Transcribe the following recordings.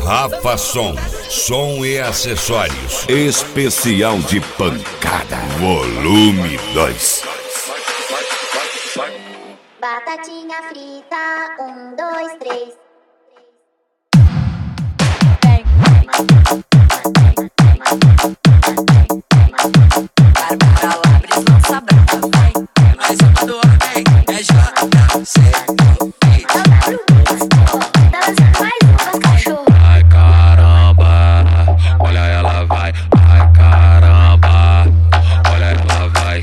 Rafa som e acessórios. Especial de pancada. Volume 2. Batatinha frita, 1, 2, 3. Bárbara Labres lança brava, vai. Mais uma do homem, é JC. Ai caramba, olha ela vai. Ai caramba, olha ela vai.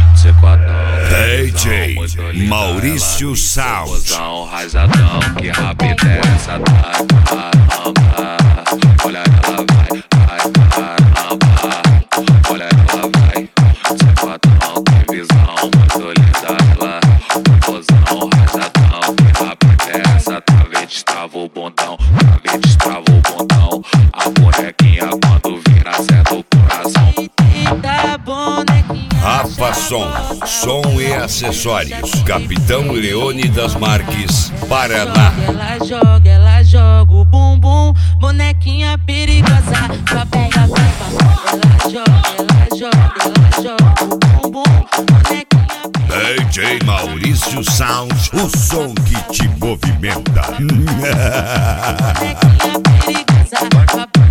DJ Maurício Sound. Rajadão, que rápido é essa da caramba. Olha ela vai. Ai caramba, olha ela vai. Secotão, que visão, muito linda ela. Popozão, rajadão, que rápido é essa. Trave, destrava o bundão, trave, destrava o bundão. A bonequinha quando vira certo o coração. Eita, bonequinha. Rafa som e acessórios. Capitão Leone das Marques, Paraná. Ela joga o bumbum, bonequinha perigosa. Papega, ela joga o bumbum, bonequinha perigosa. DJ Maurício Sound, o som que te movimenta. Bonequinha perigosa.